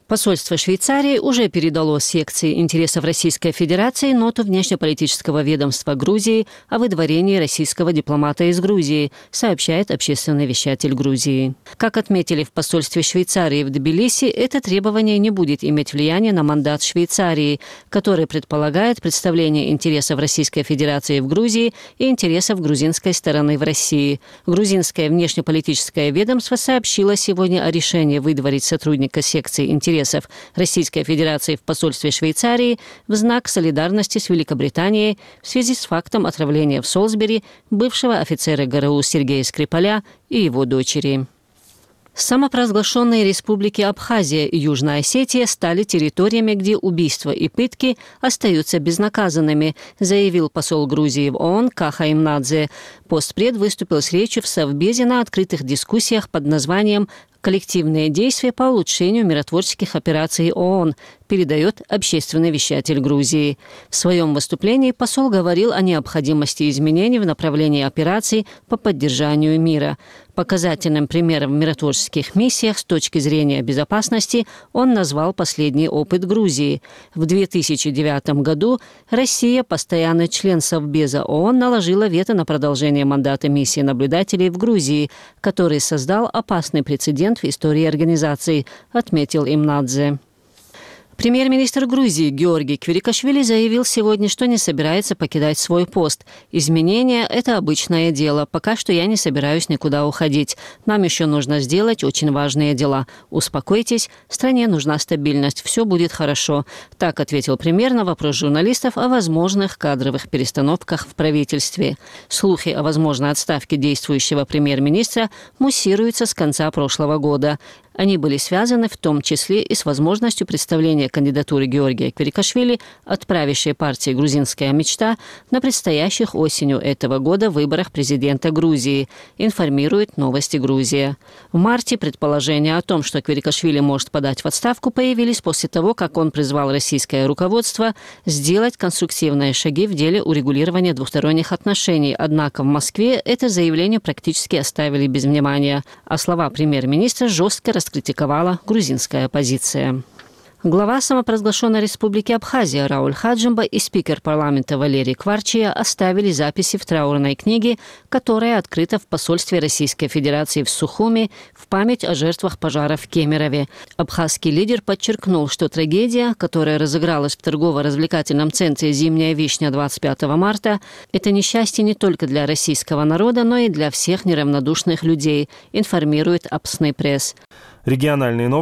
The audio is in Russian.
Посольство Швейцарии уже передало секции интересов Российской Федерации ноту внешнеполитического ведомства Грузии о выдворении российского дипломата из Грузии, сообщает общественный вещатель Грузии. Как отметили в посольстве Швейцарии в Тбилиси, это требование не будет иметь влияния на мандат Швейцарии, который предполагает представление интересов Российской Федерации в Грузии и интересов грузинской стороны в России. Грузинское внешнеполитическое ведомство сообщило сегодня о решении выдворить сотрудника секции интересов Российской Федерации в посольстве Швейцарии в знак солидарности с Великобританией в связи с фактом отравления в Солсбери бывшего офицера ГРУ Сергея Скрипаля и его дочери. Самопровозглашенные республики Абхазия и Южная Осетия стали территориями, где убийства и пытки остаются безнаказанными, заявил посол Грузии в ООН Каха Имнадзе. Постпред выступил с речью в Совбезе на открытых дискуссиях под названием «Коллективные действия по улучшению миротворческих операций ООН», передает общественный вещатель Грузии. В своем выступлении посол говорил о необходимости изменений в направлении операций по поддержанию мира. Показательным примером в миротворческих миссиях с точки зрения безопасности он назвал последний опыт Грузии. В 2009 году Россия, постоянный член Совбеза ООН, наложила вето на продолжение мандата миссии наблюдателей в Грузии, который создал опасный прецедент в истории организации, отметил Имнадзе. Премьер-министр Грузии Георгий Квирикашвили заявил сегодня, что не собирается покидать свой пост. Изменения – это обычное дело. Пока что я не собираюсь никуда уходить. Нам еще нужно сделать очень важные дела. Успокойтесь, стране нужна стабильность. Все будет хорошо. Так ответил премьер на вопрос журналистов о возможных кадровых перестановках в правительстве. Слухи о возможной отставке действующего премьер-министра муссируются с конца прошлого года. Они были связаны в том числе и с возможностью представления кандидатуры Георгия Квирикашвили от правящей партии «Грузинская мечта» на предстоящих осенью этого года выборах президента Грузии, информирует «Новости Грузия». В марте предположения о том, что Квирикашвили может подать в отставку, появились после того, как он призвал российское руководство сделать конструктивные шаги в деле урегулирования двусторонних отношений. Однако в Москве это заявление практически оставили без внимания, а слова премьер-министра жестко раскритиковала грузинская оппозиция. Глава самопровозглашенной республики Абхазия Рауль Хаджимба и спикер парламента Валерий Кварчия оставили записи в траурной книге, которая открыта в посольстве Российской Федерации в Сухуми в память о жертвах пожара в Кемерове. Абхазский лидер подчеркнул, что трагедия, которая разыгралась в торгово-развлекательном центре «Зимняя вишня» 25 марта, это несчастье не только для российского народа, но и для всех неравнодушных людей, информирует Апсный пресс. Региональные новости.